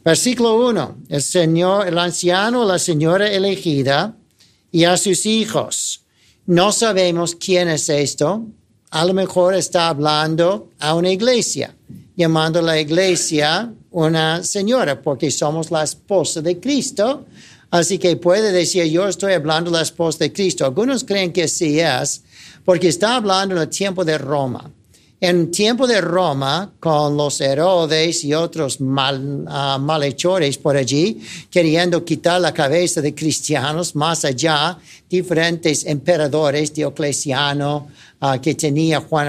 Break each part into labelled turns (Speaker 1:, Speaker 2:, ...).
Speaker 1: Versículo 1. El anciano, la señora elegida y a sus hijos. No sabemos quién es esto. A lo mejor está hablando a una iglesia, llamando a la iglesia una señora, porque somos la esposa de Cristo. Así que puede decir, yo estoy hablando de la esposa de Cristo. Algunos creen que sí es, porque está hablando en el tiempo de Roma. En el tiempo de Roma, con los Herodes y otros malhechores por allí, queriendo quitar la cabeza de cristianos, más allá, diferentes emperadores, Diocleciano, que tenía Juan,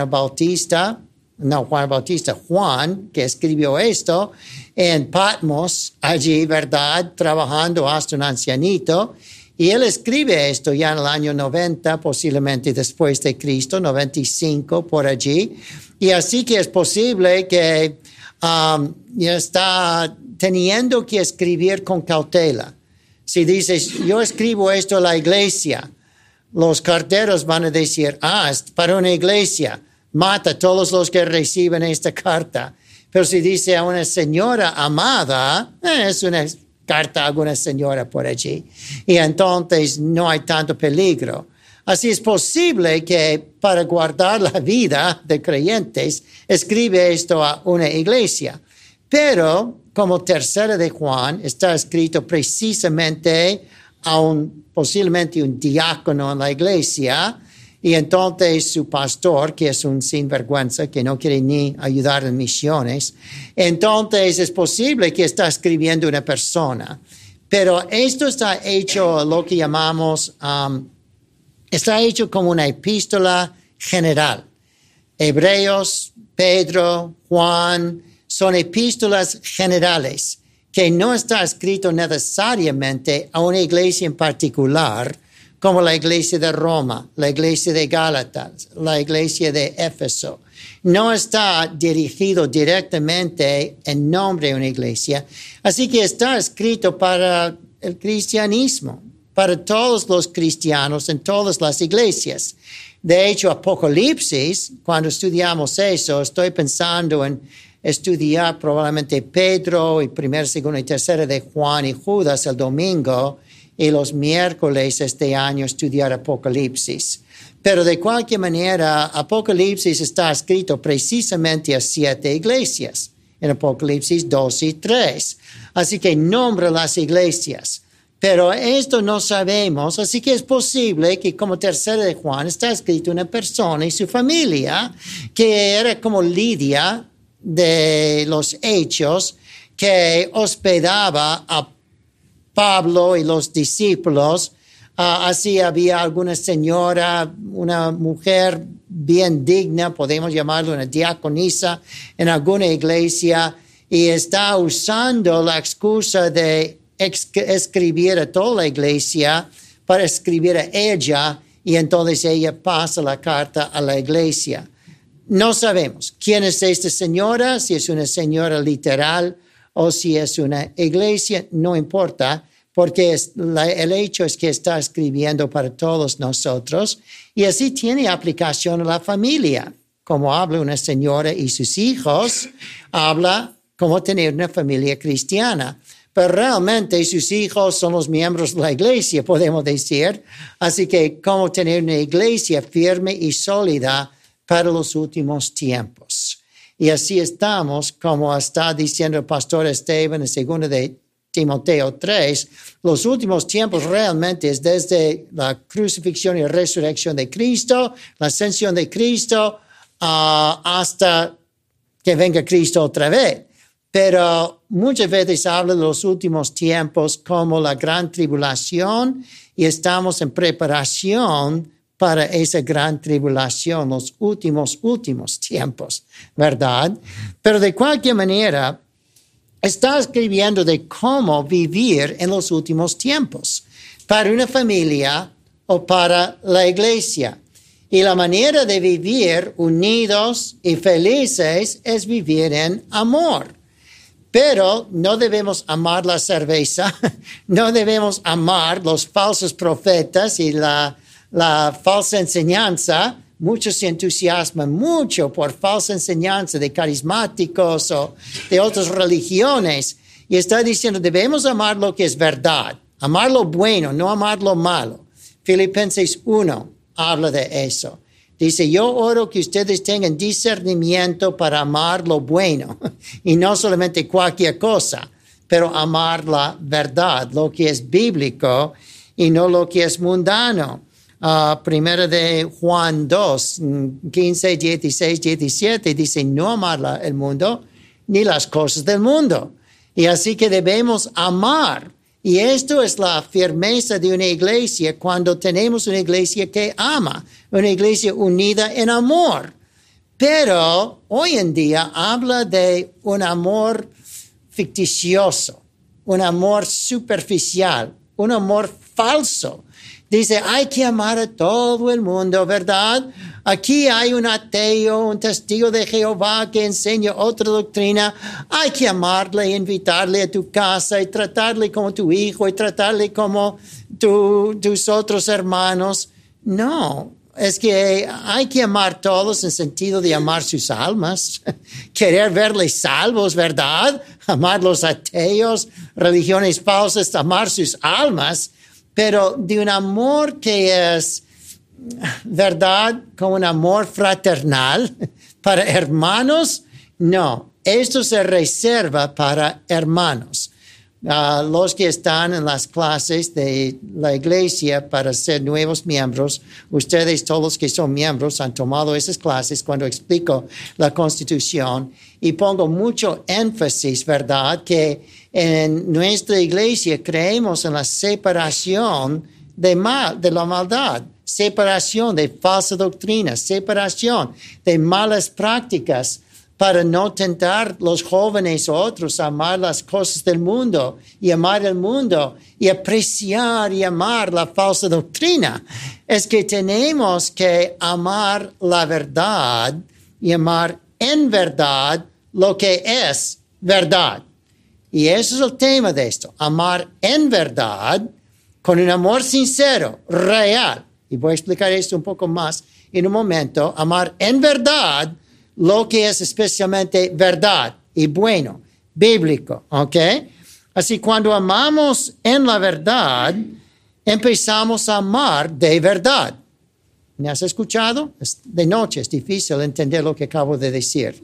Speaker 1: que escribió esto, en Patmos, allí, ¿verdad? Trabajando hasta un ancianito. Y él escribe esto ya en el año 90, posiblemente después de Cristo, 95 por allí. Y así que es posible que ya está teniendo que escribir con cautela. Si dices, yo escribo esto a la iglesia, los carteros van a decir, es para una iglesia, mata a todos los que reciben esta carta. Pero si dice a una señora amada, es una carta a alguna señora por allí. Y entonces no hay tanto peligro. Así es posible que para guardar la vida de creyentes, escribe esto a una iglesia. Pero como tercera de Juan, está escrito precisamente a posiblemente un diácono en la iglesia, y entonces su pastor, que es un sinvergüenza, que no quiere ni ayudar en misiones, entonces es posible que está escribiendo una persona. Pero esto está hecho lo que llamamos, está hecho como una epístola general. Hebreos, Pedro, Juan, son epístolas generales, que no está escrito necesariamente a una iglesia en particular, como la iglesia de Roma, la iglesia de Gálatas, la iglesia de Éfeso. No está dirigido directamente en nombre de una iglesia. Así que está escrito para el cristianismo, para todos los cristianos en todas las iglesias. De hecho, Apocalipsis, cuando estudiamos eso, estoy pensando en estudiar probablemente Pedro y primera, segunda y tercera de Juan y Judas el domingo, y los miércoles este año estudiar Apocalipsis. Pero de cualquier manera, Apocalipsis está escrito precisamente a 7 iglesias, en Apocalipsis 2 y 3. Así que nombra las iglesias. Pero esto no sabemos, así que es posible que como tercera de Juan está escrito una persona y su familia, que era como Lidia de los Hechos, que hospedaba a Pablo y los discípulos. Así había alguna señora, una mujer bien digna, podemos llamarlo una diaconisa en alguna iglesia, y está usando la excusa de escribir a toda la iglesia para escribir a ella, y entonces ella pasa la carta a la iglesia. No sabemos quién es esta señora, si es una señora literal o si es una iglesia, no importa, porque el hecho es que está escribiendo para todos nosotros, y así tiene aplicación a la familia. Como habla una señora y sus hijos, habla como tener una familia cristiana. Pero realmente sus hijos son los miembros de la iglesia, podemos decir. Así que como tener una iglesia firme y sólida para los últimos tiempos. Y así estamos, como está diciendo el pastor Esteban en 2 de Timoteo 3, los últimos tiempos realmente es desde la crucifixión y resurrección de Cristo, la ascensión de Cristo, hasta que venga Cristo otra vez. Pero muchas veces habla de los últimos tiempos como la gran tribulación, y estamos en preparación para esa gran tribulación, los últimos tiempos, ¿verdad? Pero de cualquier manera, está escribiendo de cómo vivir en los últimos tiempos, para una familia o para la iglesia. Y la manera de vivir unidos y felices es vivir en amor. Pero no debemos amar la cerveza, no debemos amar los falsos profetas y la falsa enseñanza. Muchos se entusiasman mucho por falsa enseñanza de carismáticos o de otras religiones, Y está diciendo, debemos amar lo que es verdad, amar lo bueno, no amar lo malo. Filipenses 1 habla de eso. Dice, yo oro que ustedes tengan discernimiento para amar lo bueno y no solamente cualquier cosa, pero amar la verdad, lo que es bíblico y no lo que es mundano. Primera de Juan 2, 15, 16, 17, dice, no amar el mundo ni las cosas del mundo. Y así que debemos amar. Y esto es la firmeza de una iglesia cuando tenemos una iglesia que ama, una iglesia unida en amor. Pero hoy en día habla de un amor ficticioso, un amor superficial, un amor falso. Dice, hay que amar a todo el mundo, ¿verdad? Aquí hay un ateo, un testigo de Jehová que enseña otra doctrina. Hay que amarle, invitarle a tu casa y tratarle como tu hijo y tratarle como tus otros hermanos. No, es que hay que amar a todos en sentido de amar sus almas, querer verles salvos, ¿verdad? Amar los ateos, religiones falsas, amar sus almas. Pero de un amor que es, ¿verdad? Como un amor fraternal para hermanos, no. Esto se reserva para hermanos. Los que están en las clases de la iglesia para ser nuevos miembros, ustedes todos los que son miembros han tomado esas clases cuando explico la Constitución y pongo mucho énfasis, ¿verdad? Que en nuestra iglesia creemos en la separación de la maldad, separación de falsa doctrina, separación de malas prácticas para no tentar los jóvenes o otros a amar las cosas del mundo y amar el mundo y apreciar y amar la falsa doctrina. Es que tenemos que amar la verdad y amar en verdad lo que es verdad. Y eso es el tema de esto, amar en verdad con un amor sincero, real. Y voy a explicar esto un poco más en un momento. Amar en verdad lo que es especialmente verdad y bueno, bíblico, ¿ok? Así cuando amamos en la verdad, empezamos a amar de verdad. ¿Me has escuchado? De noche es difícil entender lo que acabo de decir.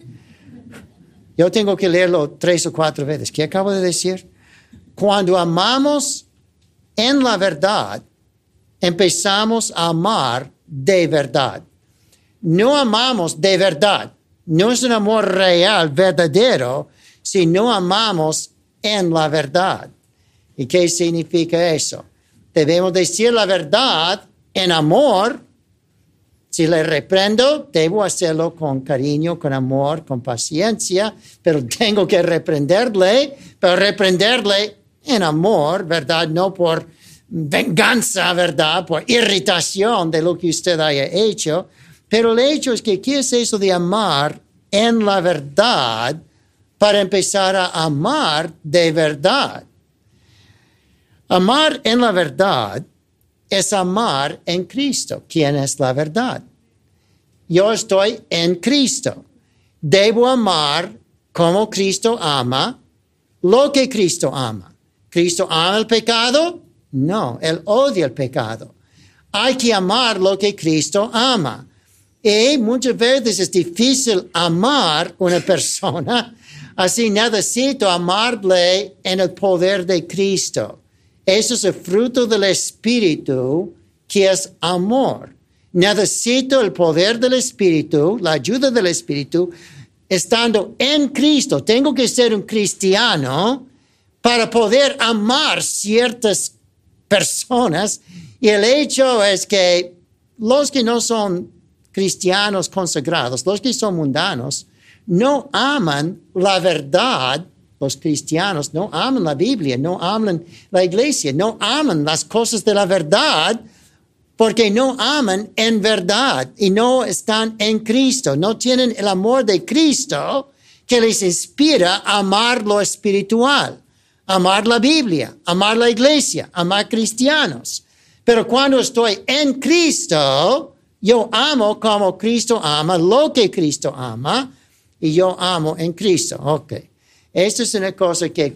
Speaker 1: Yo tengo que leerlo 3 o 4 veces. ¿Qué acabo de decir? Cuando amamos en la verdad, empezamos a amar de verdad. No amamos de verdad. No es un amor real, verdadero, si no amamos en la verdad. ¿Y qué significa eso? Debemos decir la verdad en amor. Si le reprendo, debo hacerlo con cariño, con amor, con paciencia, pero tengo que reprenderle, pero reprenderle en amor, ¿verdad? No por venganza, ¿verdad? Por irritación de lo que usted haya hecho. Pero el hecho es que, ¿qué es eso de amar en la verdad para empezar a amar de verdad? Amar en la verdad es amar en Cristo. ¿Quién es la verdad? Yo estoy en Cristo. Debo amar como Cristo ama, lo que Cristo ama. ¿Cristo ama el pecado? No, Él odia el pecado. Hay que amar lo que Cristo ama. Y muchas veces es difícil amar una persona, así necesito amarle en el poder de Cristo. Eso es el fruto del Espíritu, que es amor. Necesito el poder del Espíritu, la ayuda del Espíritu, estando en Cristo. Tengo que ser un cristiano para poder amar ciertas personas. Y el hecho es que los que no son cristianos consagrados, los que son mundanos, no aman la verdad. Los cristianos no aman la Biblia, no aman la iglesia, no aman las cosas de la verdad, porque no aman en verdad y no están en Cristo. No tienen el amor de Cristo que les inspira a amar lo espiritual, amar la Biblia, amar la iglesia, amar cristianos. Pero cuando estoy en Cristo, yo amo como Cristo ama, lo que Cristo ama, y yo amo en Cristo. Ok. Esta es una cosa que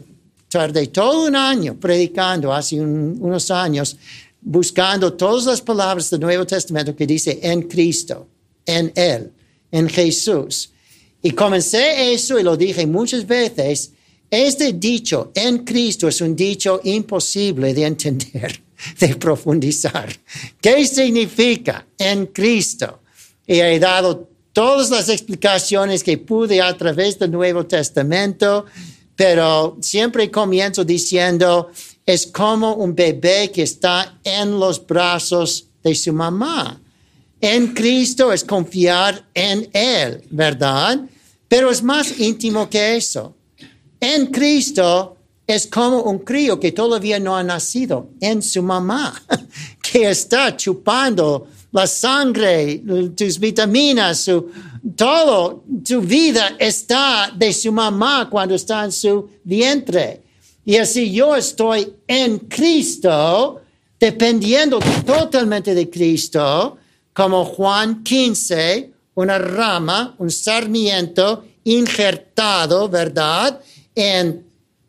Speaker 1: tardé todo un año predicando hace unos años, buscando todas las palabras del Nuevo Testamento que dice en Cristo, en Él, en Jesús. Y comencé eso y lo dije muchas veces. Este dicho en Cristo es un dicho imposible de entender, de profundizar. ¿Qué significa en Cristo? Y he dado todas las explicaciones que pude a través del Nuevo Testamento, pero siempre comienzo diciendo, es como un bebé que está en los brazos de su mamá. En Cristo es confiar en Él, ¿verdad? Pero es más íntimo que eso. En Cristo es como un crío que todavía no ha nacido en su mamá, que está chupando la sangre, tus vitaminas, todo, tu vida está de su mamá cuando está en su vientre. Y así yo estoy en Cristo, dependiendo totalmente de Cristo, como Juan 15, una rama, un sarmiento injertado, ¿verdad?, en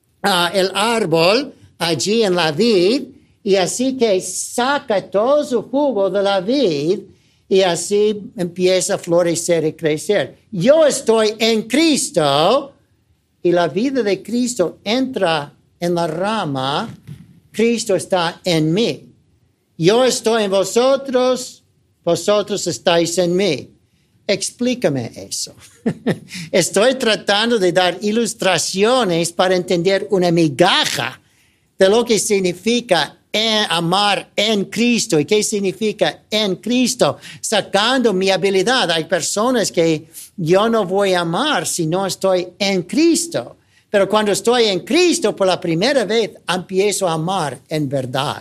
Speaker 1: el árbol, allí en la vid, y así que saca todo su jugo de la vid, y así empieza a florecer y crecer. Yo estoy en Cristo, y la vida de Cristo entra en la rama. Cristo está en mí. Yo estoy en vosotros, vosotros estáis en mí. Explícame eso. Estoy tratando de dar ilustraciones para entender una migaja de lo que significa amar en Cristo y qué significa en Cristo, sacando mi habilidad. Hay personas que yo no voy a amar si no estoy en Cristo, pero cuando estoy en Cristo por la primera vez empiezo a amar en verdad.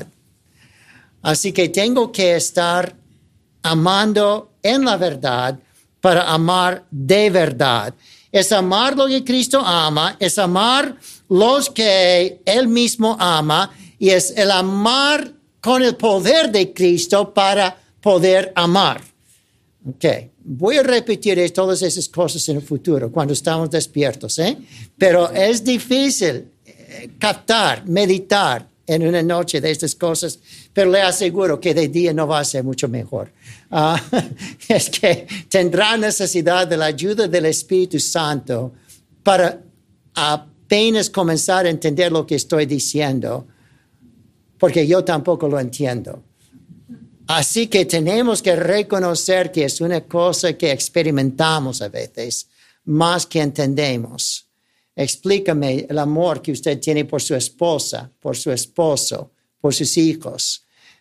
Speaker 1: Así que tengo que estar amando en la verdad para amar de verdad. Es amar lo que Cristo ama, es amar los que Él mismo ama, y es el amar con el poder de Cristo para poder amar. Okay. Voy a repetir todas esas cosas en el futuro, cuando estamos despiertos, Pero es difícil captar, meditar en una noche de estas cosas, pero le aseguro que de día no va a ser mucho mejor. Es que tendrá necesidad de la ayuda del Espíritu Santo para apenas comenzar a entender lo que estoy diciendo, porque yo tampoco lo entiendo. Así que tenemos que reconocer que es una cosa que experimentamos a veces, más que entendemos. Explícame el amor que usted tiene por su esposa, por su esposo, por sus hijos.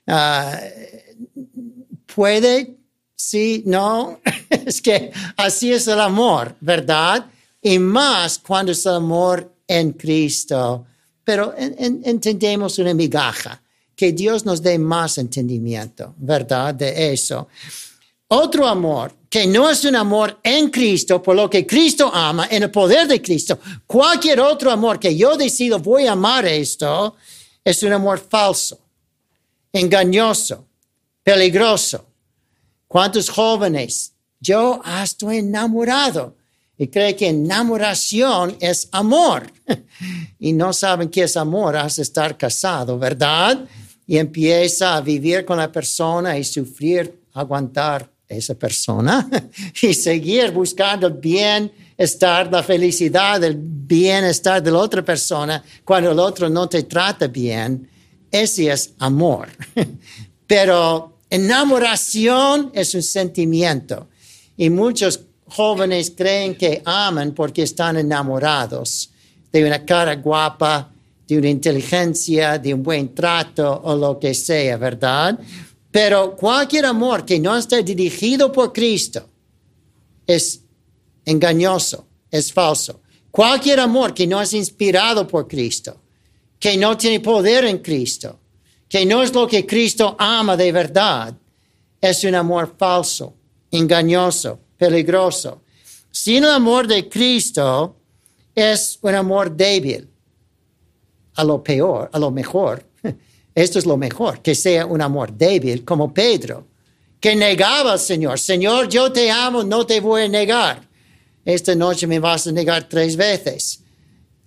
Speaker 1: ¿Puede? Sí, no. Es que así es el amor, ¿verdad? Y más cuando es el amor en Cristo. Pero entendemos una migaja. Que Dios nos dé más entendimiento, ¿verdad? De eso. Otro amor, que no es un amor en Cristo, por lo que Cristo ama, en el poder de Cristo. Cualquier otro amor que yo decido voy a amar esto, es un amor falso, engañoso, peligroso. ¿Cuántos jóvenes? Yo estoy enamorado. Y creen que enamoración es amor. Y no saben qué es amor hasta estar casado, ¿verdad? Y empieza a vivir con la persona y sufrir, aguantar esa persona y seguir buscando el bienestar, la felicidad, el bienestar de la otra persona cuando el otro no te trata bien. Ese es amor. Pero enamoración es un sentimiento y muchos jóvenes creen que aman porque están enamorados de una cara guapa, de una inteligencia, de un buen trato o lo que sea, ¿verdad? Pero cualquier amor que no esté dirigido por Cristo es engañoso, es falso. Cualquier amor que no es inspirado por Cristo, que no tiene poder en Cristo, que no es lo que Cristo ama de verdad, es un amor falso, engañoso, peligroso. Sin el amor de Cristo es un amor débil. A lo peor, a lo mejor, esto es lo mejor, que sea un amor débil como Pedro, que negaba al Señor. Señor, yo te amo, no te voy a negar. Esta noche me vas a negar 3 veces.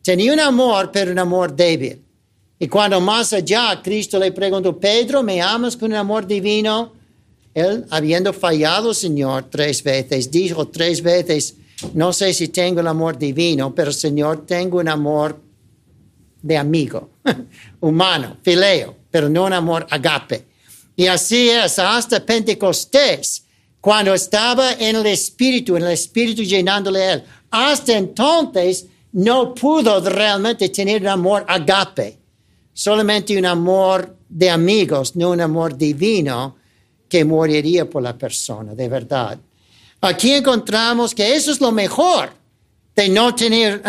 Speaker 1: Tenía un amor, pero un amor débil. Y cuando más allá Cristo le preguntó, Pedro, ¿me amas con un amor divino? Él, habiendo fallado, Señor, 3 veces, dijo 3 veces, no sé si tengo el amor divino, pero Señor, tengo un amor de amigo, humano, fileo, pero no un amor agape. Y así es, hasta Pentecostés, cuando estaba en el Espíritu llenándole a él. Hasta entonces no pudo realmente tener un amor agape, solamente un amor de amigos, no un amor divino que moriría por la persona, de verdad. Aquí encontramos que eso es lo mejor de no tener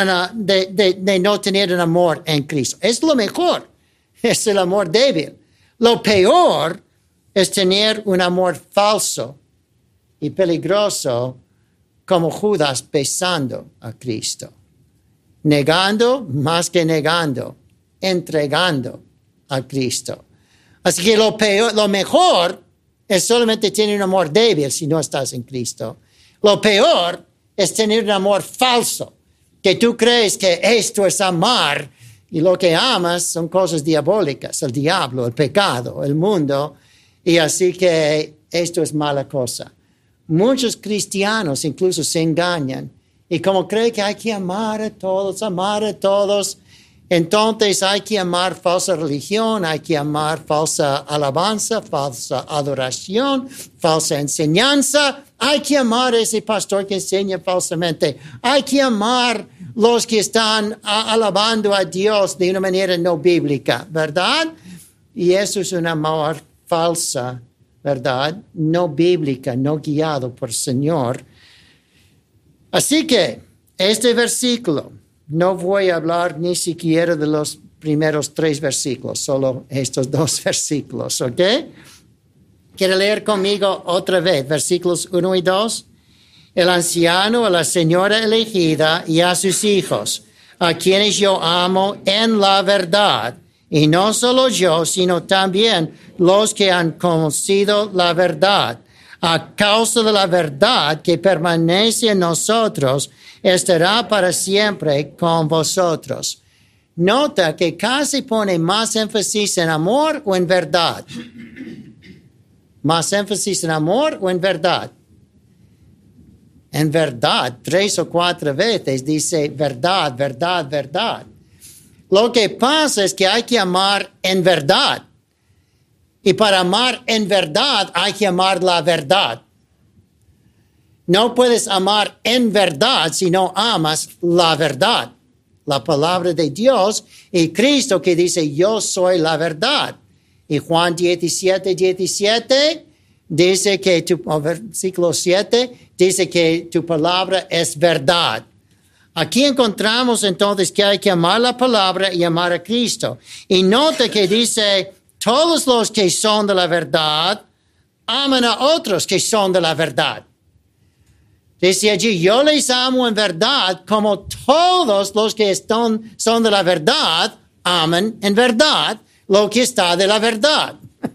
Speaker 1: un amor en Cristo. Es lo mejor, es el amor débil. Lo peor es tener un amor falso y peligroso como Judas besando a Cristo. Negando más que negando, entregando a Cristo. Así que lo mejor es solamente tener un amor débil si no estás en Cristo. Lo peor es tener un amor falso, que tú crees que esto es amar y lo que amas son cosas diabólicas, el diablo, el pecado, el mundo, y así que esto es mala cosa. Muchos cristianos incluso se engañan y como creen que hay que amar a todos, entonces hay que amar falsa religión, hay que amar falsa alabanza, falsa adoración, falsa enseñanza. Hay que amar a ese pastor que enseña falsamente. Hay que amar los que están alabando a Dios de una manera no bíblica, ¿verdad? Y eso es un amor falsa, ¿verdad? No bíblica, no guiado por el Señor. Así que este versículo, no voy a hablar ni siquiera de los primeros 3 versículos, solo estos 2 versículos, ¿ok? ¿Quiere leer conmigo otra vez? Versículos 1 y 2. El anciano, a la señora elegida y a sus hijos, a quienes yo amo en la verdad, y no solo yo, sino también los que han conocido la verdad. A causa de la verdad que permanece en nosotros, estará para siempre con vosotros. Nota que casi pone más énfasis en amor o en verdad. Más énfasis en amor o en verdad. En verdad, 3 o 4 veces dice verdad, verdad, verdad. Lo que pasa es que hay que amar en verdad. Y para amar en verdad hay que amar la verdad. No puedes amar en verdad si no amas la verdad. La palabra de Dios y Cristo que dice yo soy la verdad. Y Juan 17, 17 dice que versículo 7 dice que tu palabra es verdad. Aquí encontramos entonces que hay que amar la palabra y amar a Cristo. Y nota que dice, todos los que son de la verdad aman a otros que son de la verdad. Dice allí, yo les amo en verdad como todos los que son de la verdad aman en verdad lo que está de la verdad.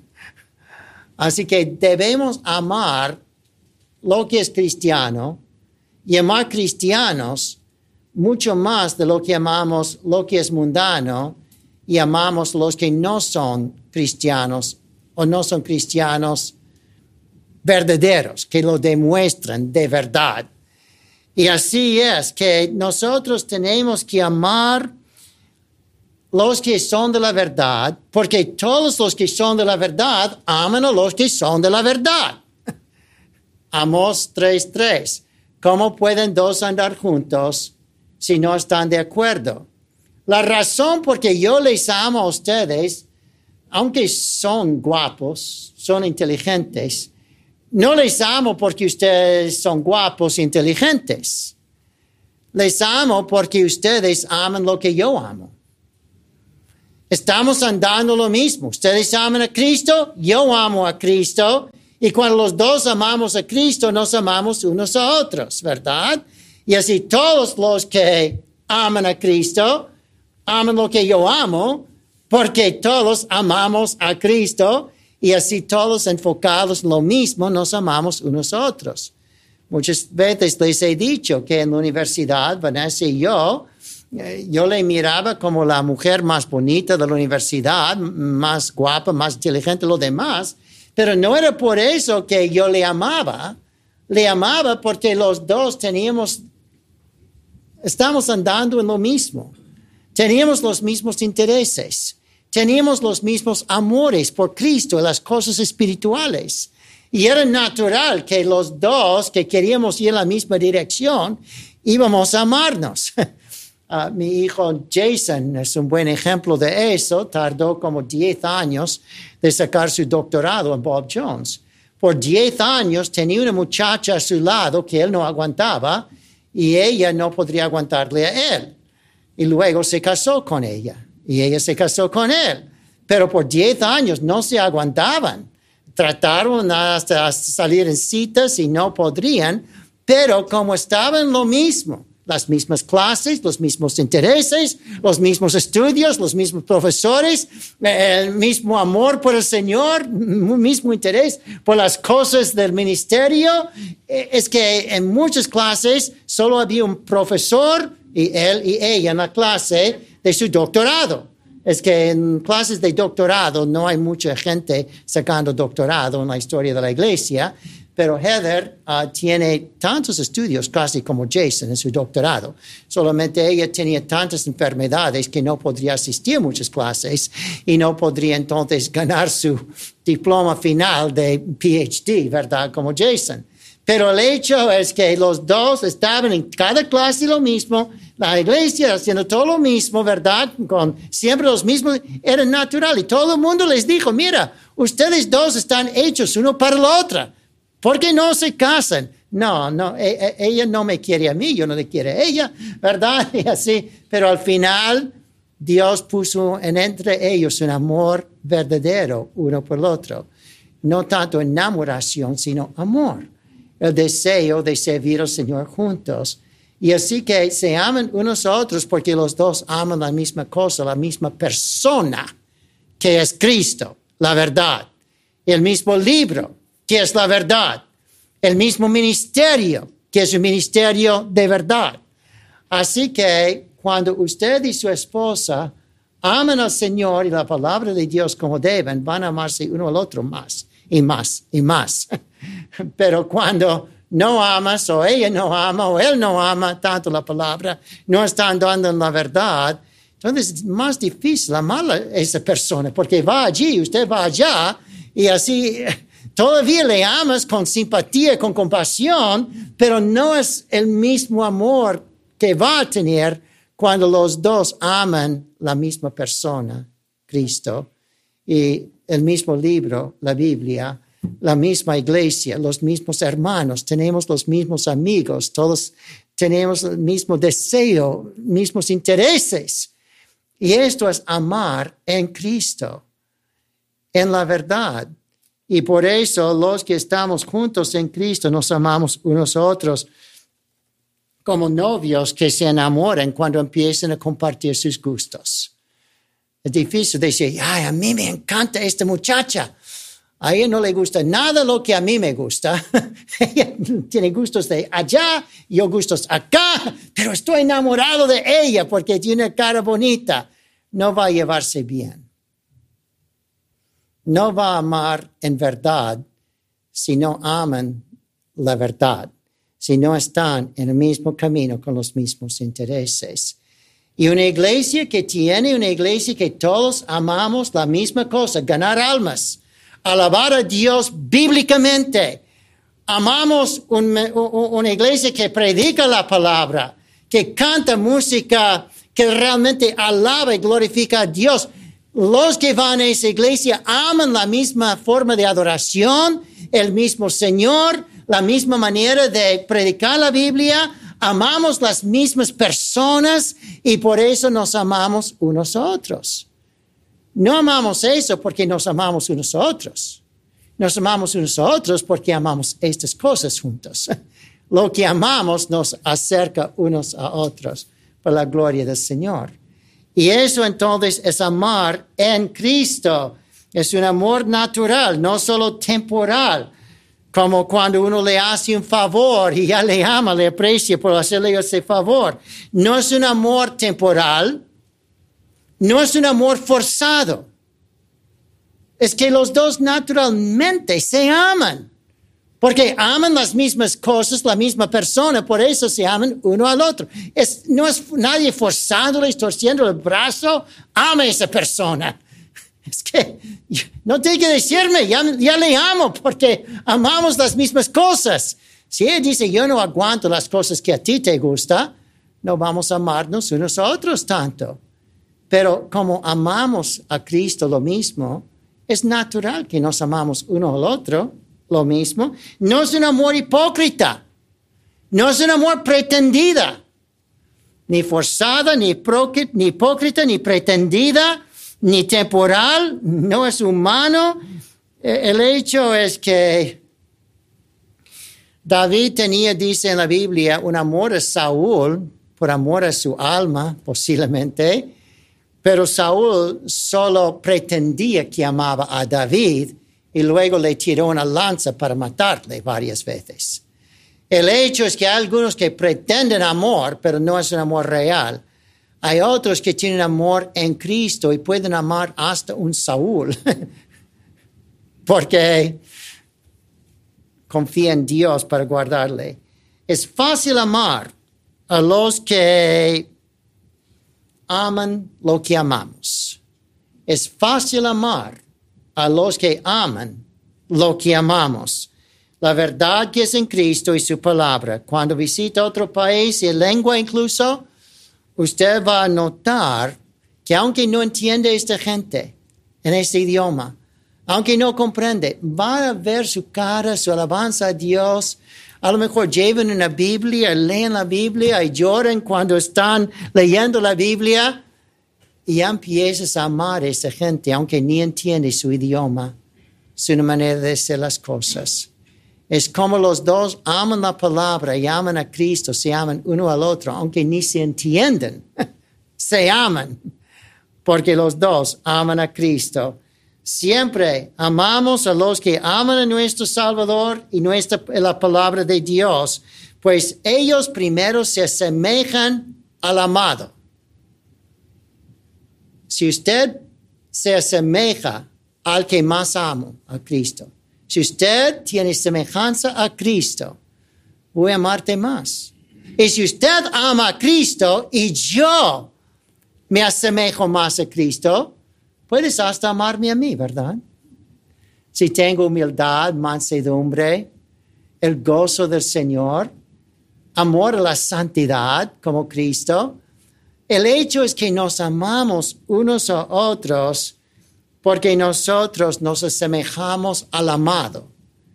Speaker 1: Así que debemos amar lo que es cristiano y amar cristianos mucho más de lo que amamos lo que es mundano y amamos los que no son cristianos o no son cristianos verdaderos, que lo demuestran de verdad. Y así es que nosotros tenemos que amar los que son de la verdad, porque todos los que son de la verdad aman a los que son de la verdad. Amós 3:3. ¿Cómo pueden 2 andar juntos si no están de acuerdo? La razón por que yo les amo a ustedes, aunque son guapos, son inteligentes, no les amo porque ustedes son guapos e inteligentes. Les amo porque ustedes aman lo que yo amo. Estamos andando lo mismo. Ustedes aman a Cristo, yo amo a Cristo. Y cuando los dos amamos a Cristo, nos amamos unos a otros, ¿verdad? Y así todos los que aman a Cristo, aman lo que yo amo, porque todos amamos a Cristo. Y así todos enfocados en lo mismo, nos amamos unos a otros. Muchas veces les he dicho que en la universidad, Vanessa y yo, Yo le miraba como la mujer más bonita de la universidad, más guapa, más inteligente, lo demás, pero no era por eso que yo le amaba. Le amaba porque los dos estamos andando en lo mismo. Teníamos los mismos intereses. Teníamos los mismos amores por Cristo y las cosas espirituales. Y era natural que los dos que queríamos ir en la misma dirección íbamos a amarnos. Mi hijo Jason es un buen ejemplo de eso. Tardó como 10 años de sacar su doctorado en Bob Jones. Por 10 años tenía una muchacha a su lado que él no aguantaba y ella no podría aguantarle a él. Y luego se casó con ella y ella se casó con él. Pero por 10 años no se aguantaban. Trataron hasta salir en citas y no podrían, pero como estaban lo mismo, las mismas clases, los mismos intereses, los mismos estudios, los mismos profesores, el mismo amor por el Señor, el mismo interés por las cosas del ministerio, es que en muchas clases solo había un profesor y él y ella en la clase de su doctorado. Es que en clases de doctorado no hay mucha gente sacando doctorado en la historia de la iglesia, pero Heather tiene tantos estudios casi como Jason en su doctorado. Solamente ella tenía tantas enfermedades que no podría asistir a muchas clases y no podría entonces ganar su diploma final de PhD, ¿verdad? Como Jason. Pero el hecho es que los dos estaban en cada clase lo mismo, la iglesia haciendo todo lo mismo, ¿verdad? Con siempre los mismos, era natural. Y todo el mundo les dijo, mira, ustedes dos están hechos uno para la otra. ¿Por qué no se casan? No, ella no me quiere a mí, yo no le quiero a ella, ¿verdad? Y así, pero al final Dios puso entre ellos un amor verdadero uno por el otro. No tanto enamoración, sino amor. El deseo de servir al Señor juntos. Y así que se aman unos a otros porque los dos aman la misma cosa, la misma persona, que es Cristo, la verdad. El mismo libro, que es la verdad. El mismo ministerio, que es un ministerio de verdad. Así que cuando usted y su esposa aman al Señor y la palabra de Dios como deben, van a amarse uno al otro más y más y más. Pero cuando no amas o ella no ama o él no ama tanto la palabra, no están dando en la verdad, entonces es más difícil amar a esa persona porque va allí, usted va allá y así todavía le amas con simpatía, con compasión, pero no es el mismo amor que va a tener cuando los dos aman la misma persona, Cristo, y el mismo libro, la Biblia, la misma iglesia, los mismos hermanos, tenemos los mismos amigos, todos tenemos el mismo deseo, mismos intereses. Y esto es amar en Cristo, en la verdad. Y por eso los que estamos juntos en Cristo nos amamos unos a otros como novios que se enamoran cuando empiezan a compartir sus gustos. Es difícil decir, ay, a mí me encanta esta muchacha. A ella no le gusta nada lo que a mí me gusta. Ella tiene gustos de allá, yo gustos acá, pero estoy enamorado de ella porque tiene cara bonita. No va a llevarse bien. No va a amar en verdad si no aman la verdad, si no están en el mismo camino con los mismos intereses. Y una iglesia que todos amamos la misma cosa, ganar almas, alabar a Dios bíblicamente. Amamos una iglesia que predica la palabra, que canta música, que realmente alaba y glorifica a Dios. Los que van a esa iglesia aman la misma forma de adoración, el mismo Señor, la misma manera de predicar la Biblia. Amamos las mismas personas y por eso nos amamos unos a otros. No amamos eso porque nos amamos unos a otros. Nos amamos unos a otros porque amamos estas cosas juntos. Lo que amamos nos acerca unos a otros por la gloria del Señor. Y eso entonces es amar en Cristo. Es un amor natural, no solo temporal. Como cuando uno le hace un favor y ya le ama, le aprecia por hacerle ese favor. No es un amor temporal, no es un amor forzado. Es que los dos naturalmente se aman. Porque aman las mismas cosas, la misma persona, por eso se aman uno al otro. No es nadie forzándole, torciendo el brazo, ama a esa persona. Es que no tiene que decirme, ya le amo porque amamos las mismas cosas. Si él dice, yo no aguanto las cosas que a ti te gustan, no vamos a amarnos unos a otros tanto. Pero como amamos a Cristo lo mismo, es natural que nos amamos uno al otro lo mismo. No es un amor hipócrita, no es un amor pretendida, ni forzada, ni hipócrita, ni pretendida, ni temporal, no es humano. El hecho es que David tenía, dice en la Biblia, un amor a Saúl por amor a su alma, posiblemente, pero Saúl solo pretendía que amaba a David y luego le tiró una lanza para matarle varias veces. El hecho es que hay algunos que pretenden amor, pero no es un amor real. Hay otros que tienen amor en Cristo y pueden amar hasta un Saúl, porque confía en Dios para guardarle. Es fácil amar a los que aman lo que amamos. Es fácil amar a los que aman lo que amamos. La verdad que es en Cristo y su palabra. Cuando visita otro país y lengua incluso, usted va a notar que aunque no entiende esta gente en este idioma, aunque no comprende, va a ver su cara, su alabanza a Dios. A lo mejor llevan una Biblia, leen la Biblia y lloran cuando están leyendo la Biblia. Y ya empiezas a amar a esa gente, aunque ni entiende su idioma, su manera de hacer las cosas. Es como los dos aman la palabra y aman a Cristo, se aman uno al otro, aunque ni se entienden. Se aman, porque los dos aman a Cristo. Siempre amamos a los que aman a nuestro Salvador y la palabra de Dios, pues ellos primero se asemejan al amado. Si usted se asemeja al que más amo, a Cristo, si usted tiene semejanza a Cristo, voy a amarte más. Y si usted ama a Cristo y yo me asemejo más a Cristo, puedes hasta amarme a mí, ¿verdad? Si tengo humildad, mansedumbre, el gozo del Señor, amor a la santidad como Cristo. El hecho es que nos amamos unos a otros porque nosotros nos asemejamos al amado.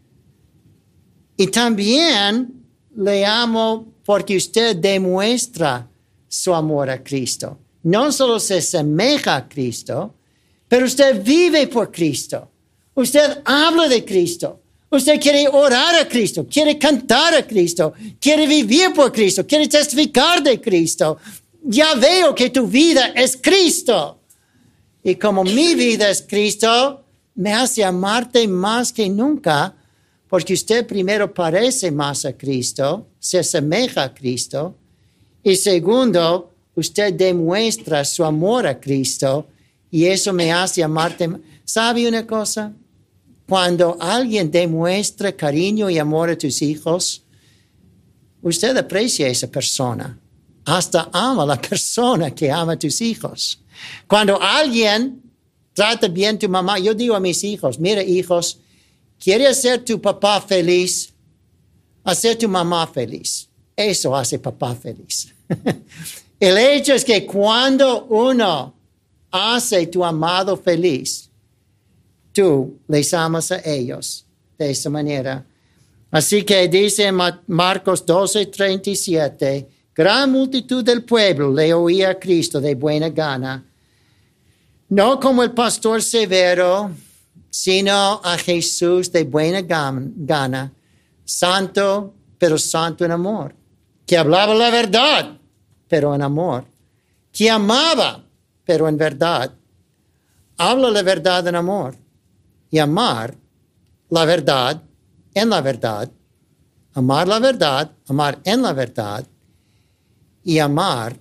Speaker 1: Y también le amo porque usted demuestra su amor a Cristo. No solo se asemeja a Cristo, pero usted vive por Cristo. Usted habla de Cristo. Usted quiere orar a Cristo, quiere cantar a Cristo, quiere vivir por Cristo, quiere testificar de Cristo. Ya veo que tu vida es Cristo. Y como mi vida es Cristo, me hace amarte más que nunca, porque usted primero parece más a Cristo, se asemeja a Cristo, y segundo, usted demuestra su amor a Cristo, y eso me hace amarte. ¿Sabe una cosa? Cuando alguien demuestra cariño y amor a tus hijos, usted aprecia a esa persona. Hasta ama a la persona que ama a tus hijos. Cuando alguien trata bien a tu mamá, yo digo a mis hijos, mira hijos, ¿quieres hacer tu papá feliz? Hacer tu mamá feliz. Eso hace papá feliz. El hecho es que cuando uno hace tu amado feliz, tú les amas a ellos de esa manera. Así que dice en Marcos 12:37, gran multitud del pueblo le oía a Cristo de buena gana, no como el pastor severo, sino a Jesús de buena gana, santo, pero santo en amor, que hablaba la verdad, pero en amor, que amaba, pero en verdad. Habla la verdad en amor y amar la verdad en la verdad, amar la verdad, amar en la verdad y amar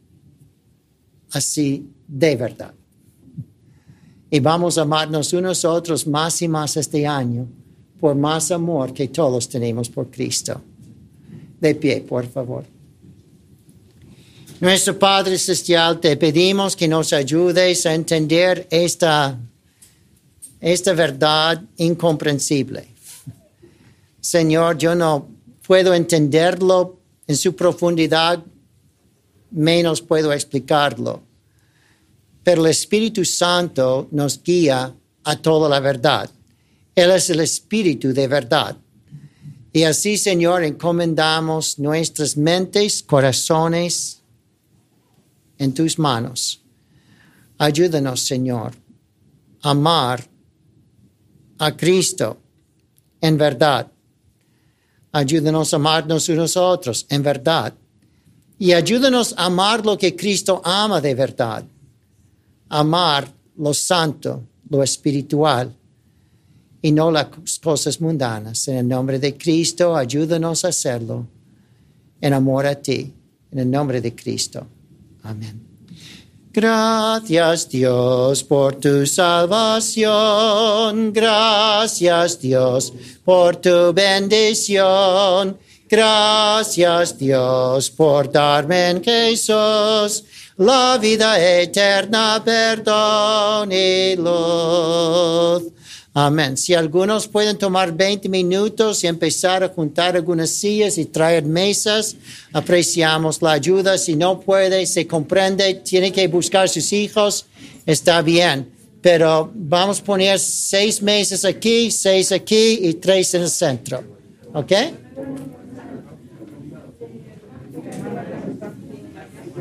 Speaker 1: así de verdad. Y vamos a amarnos unos a otros más y más este año por más amor que todos tenemos por Cristo. De pie, por favor. Nuestro Padre Celestial, te pedimos que nos ayudes a entender esta verdad incomprensible. Señor, yo no puedo entenderlo en su profundidad, menos puedo explicarlo. Pero el Espíritu Santo nos guía a toda la verdad. Él es el Espíritu de verdad. Y así, Señor, encomendamos nuestras mentes, corazones en tus manos. Ayúdanos, Señor, a amar a Cristo en verdad. Ayúdanos a amarnos unos a otros en verdad. Y ayúdanos a amar lo que Cristo ama de verdad. Amar lo santo, lo espiritual, y no las cosas mundanas. En el nombre de Cristo, ayúdanos a hacerlo en amor a ti. En el nombre de Cristo. Amén. Gracias, Dios, por tu salvación. Gracias, Dios, por tu bendición. Gracias, Dios, por darme en Jesús la vida eterna, perdón y luz. Amén. Si algunos pueden tomar 20 minutos y empezar a juntar algunas sillas y traer mesas, apreciamos la ayuda. Si no puede, se comprende, tiene que buscar a sus hijos, está bien. Pero vamos a poner 6 mesas aquí, 6 aquí y 3 en el centro. ¿Ok?